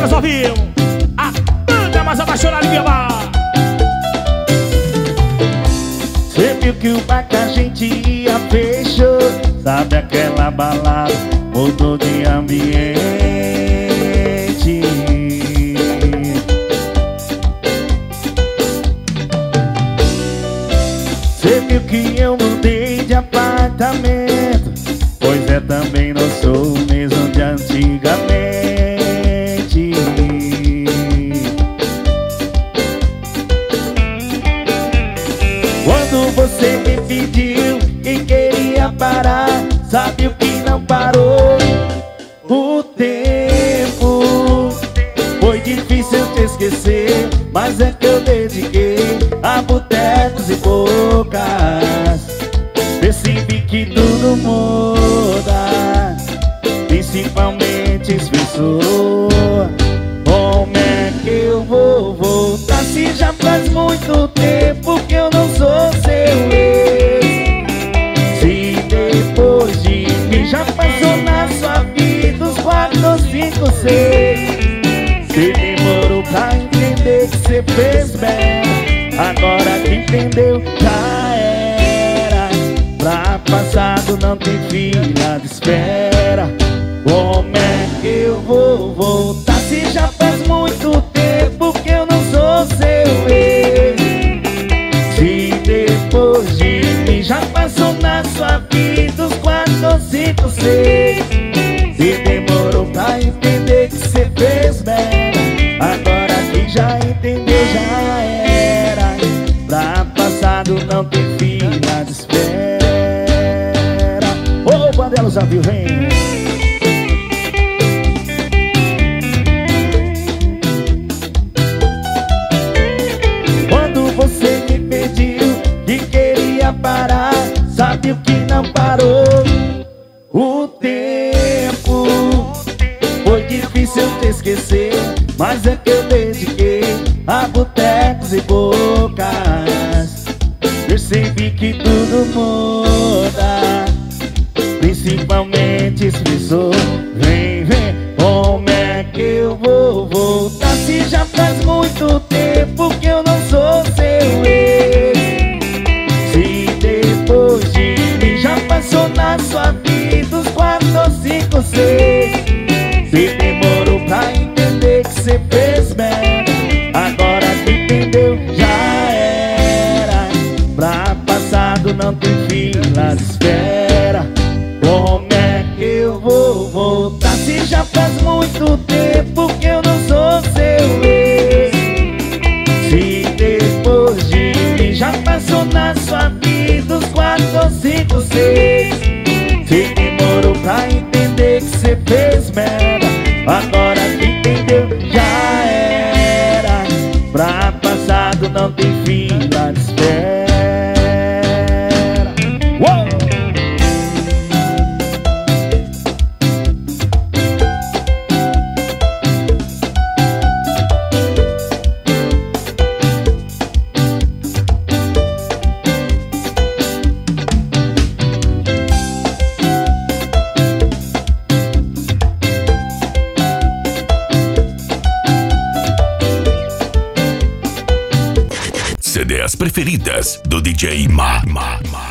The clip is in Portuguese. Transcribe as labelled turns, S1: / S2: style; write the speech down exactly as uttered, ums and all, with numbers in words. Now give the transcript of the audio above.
S1: Bandelas ao vivo. A banda mais apaixonada que amar.
S2: Cê viu que o bar que a gente ia fechou. Sabe aquela balada, mudou de ambiente. Cê viu que eu mudei de apartamento. Pois é, também não sou o mesmo de antigamente. Quando você me pediu que queria parar, sabe o que não parou? O tempo. Foi difícil te esquecer, mas é que eu dediquei a botecos e bocas. Percebi que tudo muda, principalmente as pessoas. Como é que eu vou voltar se já faz muito tempo que eu não sou seu ex? Se depois de mim já passou na sua vida os quatro, cinco, seis. Cê demorou pra entender que cê fez bem. Agora que entendeu já era. Pra passado não tem fila de espera. Como é que eu vou voltar se já faz muito tempo que eu não sou seu ex? Se depois de mim já passou na sua vida os quatro, cinco, seis. Se demorou pra entender que cê fez bem. Agora que já entendeu já era. Pra passado não tem fila de espera. Ô, Bandelas ao vivo, vem! Você me pediu que queria parar, sabe o que não parou? O tempo. Foi difícil te esquecer, mas é que eu dediquei a botecos e bocas. Percebi que tudo muda, principalmente as pessoas. Vem, vem, como é que eu vou voltar se já faz muito tempo que eu não sou seu ex? Se depois de mim já passou na sua vida os quatro, cinco, seis. Se demorou pra entender que cê fez bem. Agora que entendeu já era. Pra passado não tem fila de espera. Como é que eu vou voltar se já faz muito tempo que eu não sou seu ex? Se depois de mim já passou na sua vida os quatro, cinco, seis. Se demorou pra entender que cê fez merda. Agora que entendeu já era. Pra passado não tem fila de espera. Uou!
S3: C Ds preferidas do D J Ma. Ma, Ma.